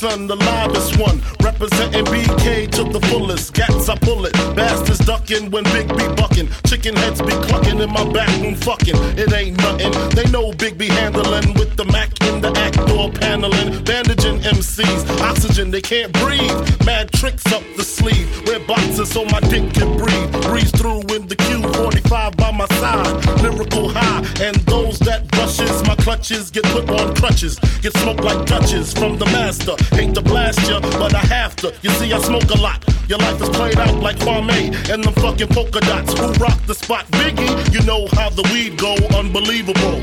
son, the livest one. Representing BK to the fullest. Gats, I pull it. Bastards ducking when Big B bucking. Chicken heads be clucking in my back room fucking. It ain't nothing. They know Big B handling with the Mac in the act door paneling. Bandaging MCs. Oxygen, they can't breathe. Mad tricks up the sleeve. Wear boxes so my dick can breathe. Breeze through in the Q45 by my side. Lyrical high. And those that rushes my clutches get put on crutches. Get smoked like Dutches from the master. Hate to blast ya, but I have to. You see, I smoke a lot. Your life is played out like Kwame and them fucking polka dots. Who rock the spot? Biggie, you know how the weed go. Unbelievable.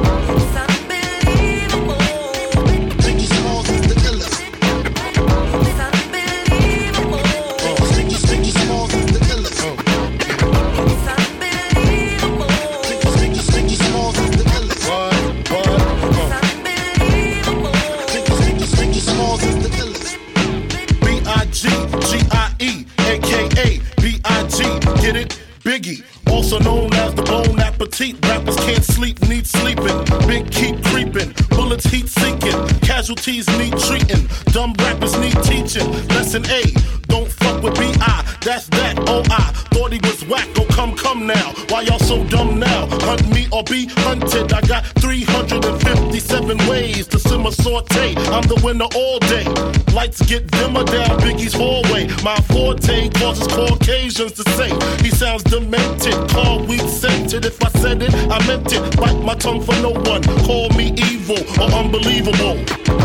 G-I-E, a.k.a. B.I.G. Get it? Biggie, also known as the Bon Appetit. Rappers can't sleep, need sleeping. Big keep creeping, bullets heat seeking. Casualties need treating. Dumb rappers need teaching. Lesson A, don't fuck with B.I. That's that, oh I thought he was whack, oh come now. Why y'all so dumb now? Hunt me or be hunted. I got 357 ways to simmer saute. I'm the winner all day. Lights get dimmer down Biggie's hallway. My forte causes Caucasians to say he sounds demented. Call weed scented. If I said it, I meant it. Bite my tongue for no one. Call me evil or unbelievable.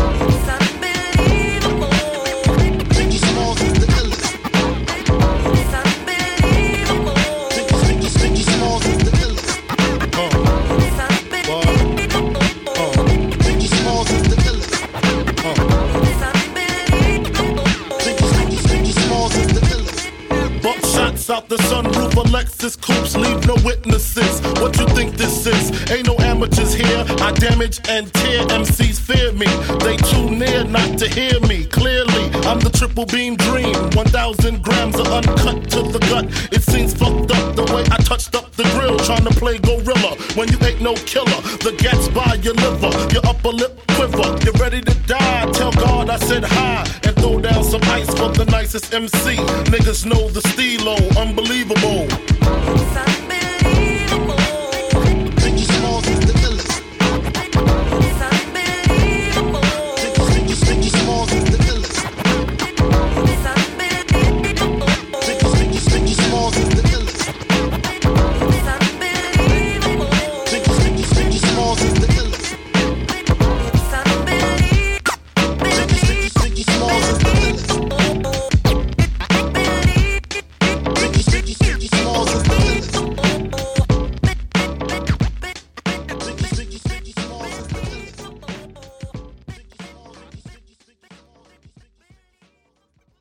Out the sunroof of Lexus coupes, leave no witnesses. What you think this is? Ain't no amateurs here. I damage and tear. MCs fear me. They too near not to hear me clearly. I'm the triple beam dream. 1,000 grams of uncut to the gut. It seems fucked up the way I touched up the grill, trying to play gorilla when you ain't no killer. The gats by your liver, your upper lip quiver. You're ready to die. Tell God I said hi and throw down some ice for the nicest MC. Niggas know the stilo. Unbelievable.